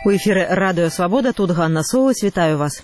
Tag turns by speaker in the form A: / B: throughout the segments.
A: У эфіры Радыё Свабода, тут Ганна Солась, вітаю вас.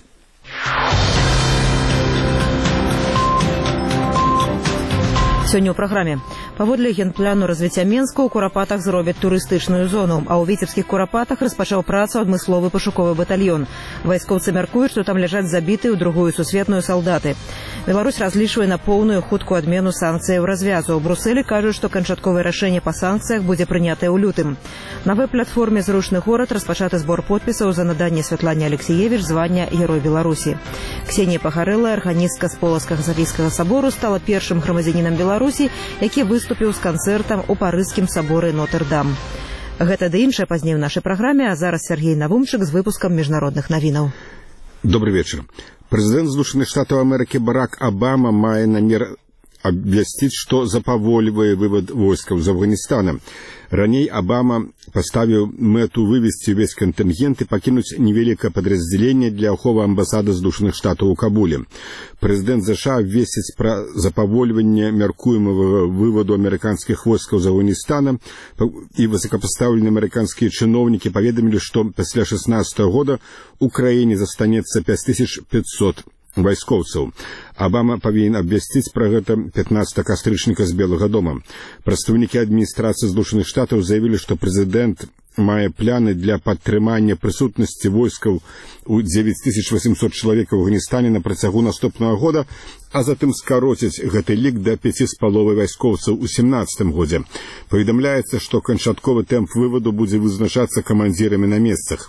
A: Сёння ў праграме. Паводле генпляну развіцця Менска ў Курапатах зробяць турыстычную зону, а ў Віцебскіх Курапатах распачаў працу адмысловы пашуковы батальён. Вайскоўцы мяркуюць, што там ляжаць забітыя ў Другую сусветную салдаты. Беларусь разлічвае на поўную хуткую адмену санкцыяў развязу. У Брусэлі кажуць, што канчатковае рашэнне па санкцыях будзе прынятае ў лютым. На веб-платформе «Зручны горад» распачаты збор подпісаў за наданне Святлане Алексеевич звання Герой Беларусі. Ксенія Пахарэлла, арганістка з Полацкага Сафійскага сабору, стала першым грамадзянінам Беларусі, які выступіў з канцэртам у парыжскім саборы Нотр-Дам. Гэта ды іншае пазней у нашай праграме, а зараз Сергей Навумчык з выпускам міжнародных навінаў.
B: Добрый вечер. Президент Злучаных Штатов Америки Барак Обама мае намер абвясціць, што запавольвае вывод войскаў з Афганістана. Раней Обама поставіў мэту вывесці ўвесь кантынгент і пакінуць невялікае падраздзяленне для аховы амбасады Злучаных Штатаў у Кабуле. Прэзідэнт США абвесціць пра запавольванне мяркуемага выводу амерыканскіх войскаў з Афганістана, і высокапастаўленыя амерыканскія чыноўнікі паведамілі, што пасля 16 года у краіне застанецца 5500 вайскоўцаў. Обама павінен абвясціць пра гэта 15 кастрычніка з Белага дома. Прадстаўнікі адміністрацыі Злучаных Штатаў заявілі, што прэзідэнт мае планы для падтрымання прысутнасці войскаў у 9800 чалавек у Афганістане на працягу наступнага года, а затым скароціць гэты лік да 5,5 вайскоўцаў у 17 годзе. Паведамляецца, што канчатковы тэмп выводу будзе вызначацца камандзірамі на месцах.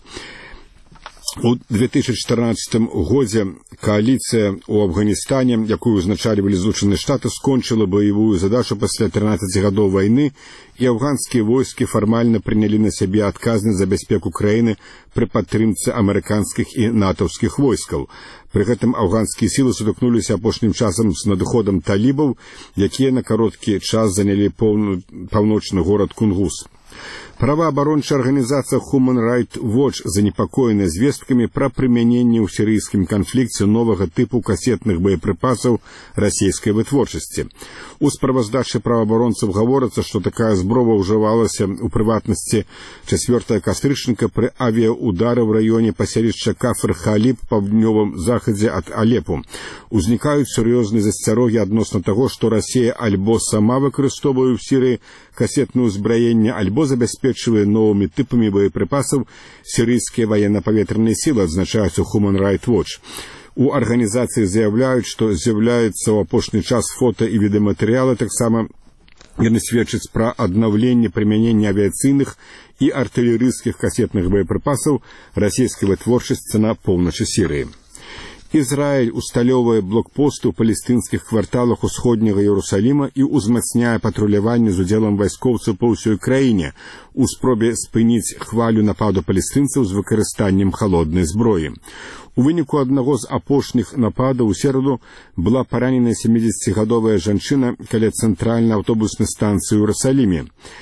B: У 2014 годзе коаліцыя ў Афганістане, якую узначальвалі Злучаныя Штаты, скончыла баявую задачу пасля 13 гадоў вайны, і афганскія войскі фармальна прынялі на сябе адказнасць за бяспеку краіны пры падтрымцы амерыканскіх і натаўскіх войскаў. Пры гэтым афганскія сілы сутыкнуліся апошнім часам з надыходам талібаў, якія на кароткі час занялі паўночны горад Кунгус. Праваабарончая арганізацыя Human Rights Watch занепакоена звесткамі пра прымяненне ў сірыйскім канфлікце новага тыпу касетных боепрыпасаў расійскай вытворчасці. У справаздачы праваабаронцаў гаворыцца, што такая зброя ўжывалася ў прыватнасці 4 кастрычніка пры авіяудары ў раёне паселішча Кафр-Халіб па паўднёвым захадзе ад Алепу. Узнікаюць сур'ёзныя засцярогі адносна таго, што Расія альбо сама выкарыстоўвае ў Сірыі касетнае ўзбраенне, альбо забяспечвае новымі тыпамі боепрыпасаў сірыйскія военно-паветраныя сілы, адзначаюць у Human Rights Watch. У арганізацыі заяўляюць, што з'яўляецца ў апошні час фота і відэаматэрыялы, таксама яны сведчаць пра аднаўленне прымянення авіяцыйных і артылерыйскіх касетных боепрыпасаў расійскай вытворчасці на поўначы Сірыі. Ізраіль усталёўвае блокпосты ў палестынскіх кварталах усходняга Іерусаліма і ўзмацняе патруляванне з удзелам вайскоўцаў па ўсёй краіне у спробе спыніць хвалю нападу палестынцаў з выкарыстаннем халоднай зброі. У выніку аднаго з апошніх нападаў у сераду была параненая 70-гадовая жанчына каля цэнтральнай аўтобуснай станцыі ў Іерусаліме.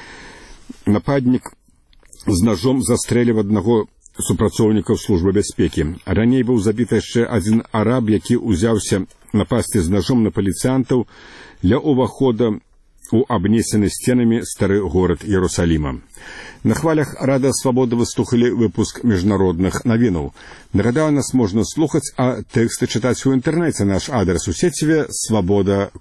B: Нападнік з ножом застрэліў аднаго супрацоўнікаў службы бяспекі. Раней быў забіты яшчэ адзін араб, які ўзяўся напасці з ножом на паліцыянтаў ля ўвахода у абнесены сценамі стары горад Іерусаліма. На хвалях Радыё Свабода вы слухалі выпуск міжнародных навінаў. Нагадаю, нас можна слухаць, а тэксты чытаць у інтэрнэце. Наш адрес у сеціве свабода.орг.